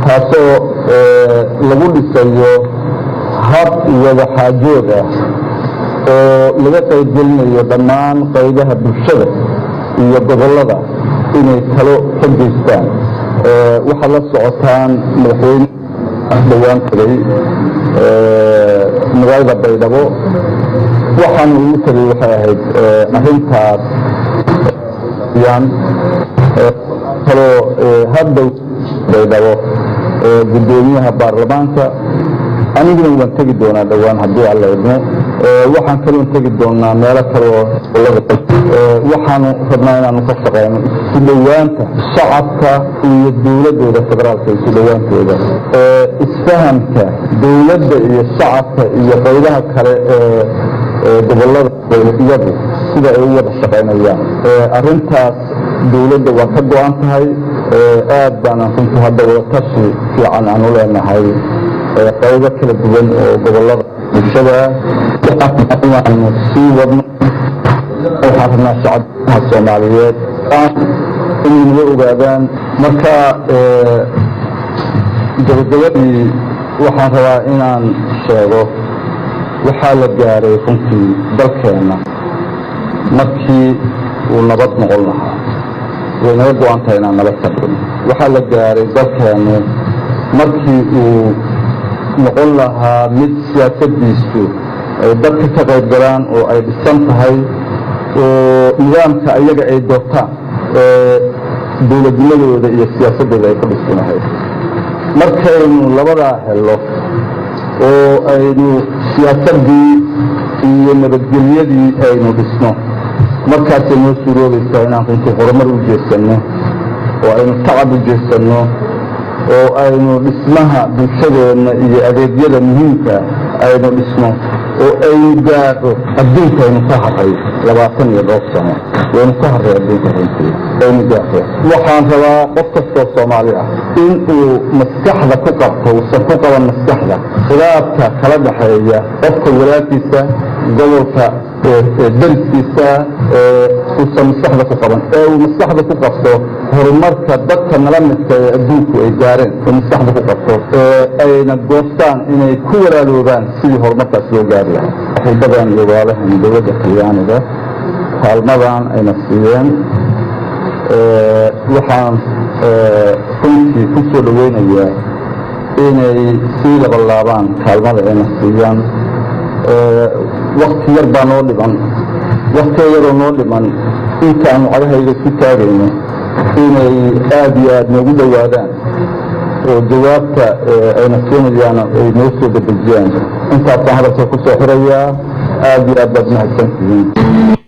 taasoo lagu dhisayo hab wada xaajood ah oo laga qaybgelinayo dhammaan qaybaha bulshada iyo gobollada inay talo ka geystaan. waxaad la socotaan madaxweyne dhowaan tagay magaalada Baydhabo waxaan ugu tagay waxay ahayd arrintaas kaloo hadda Baydhabo gudoomiyaha baarlamaanka aniguna waan tegi doonaa dhowaan haddii alla idmo. waxaan kaloo tegi doonaa meelo kaloo waxaanu rabnaa inaanu ka shaqeyno isu dhowaanta shacabka iyo dowladooda federaalka isu dhowaantooda, isfahamka dowladda iyo shacabka iyo qaybaha kale ee gobollada iyadu sida ay u wada shaqeynayaan. arrintaas dowladda waa ka go-an tahay. aad baan runtii hadda wadatashi fiican aan u leenahay qaybo kala duwan oo gobollada bulshada inaanu sii wadno. waxaan rabnaa shacabka Soomaaliyeed inay naga ogaadaan. marka gabagabadii waxaan rabaa inaan sheego waxaa la gaaray runtii dalkeena markii uu nabad noqon lahaa. way naga go-an tahay inaan nabad ka dhigno. waxaa la gaaray dalkeenu markii uu noqon lahaa mid siyaasadiisu ay dadka ka qayb galaan oo ay dhisan tahay oo nidaamka ayaga ay doortaan dowladnimadooda iyo siyaasadooda ay ku dhisanahay. markaynu labadaa helo oo aynu siyaasadii iyo nabadgelyadii aynu dhisno, markaasay noo suuroobaysaa inaan runtii horumar u jeesanno oo aynu tacab u jeesanno oo aynu dhismaha bulshadeenna iyo adeegyada muhiimka aynu dhisno oo aynu gaadho adduunka aynu ka haray 22 sano waynu ka haray adduunka runtii aynu gaadho. waxaan rabaa qof kastoo Soomaali ah in uu maskaxda ku qabto uusan ku qaban maskaxda khilaafka kala dhaxeeya qofka walaalkiisa gobolka dariskiisa uusan maskaxda ku qaban uu maskaxda ku qabto horumarka dadka nala midka ee adduunku ay gaareen oo maskaxda ku qabto ayna goostaan inay ku walaaloobaan sidii horumarkaas loo gaari lahaa. xildhibaan iyo walaalahan dowladda Talyaaniga kaalmadan ayna siiyeen waxaan runtii ku soo dhaweynayaa inay sii labalaabaan kaalmada ayna siiyaan. waqti yar baa noo dhiman, waqti yaroo noo dhiman intaanu cagahayga ku taagayno inay aad iyo aad noogu dhowaadaan oo jawaabta ayna siinayaan ay noo soo dedejiyaan. intaasaan hadalka ku soo xirayaa. aad iyo aad baad mahadsantihiin.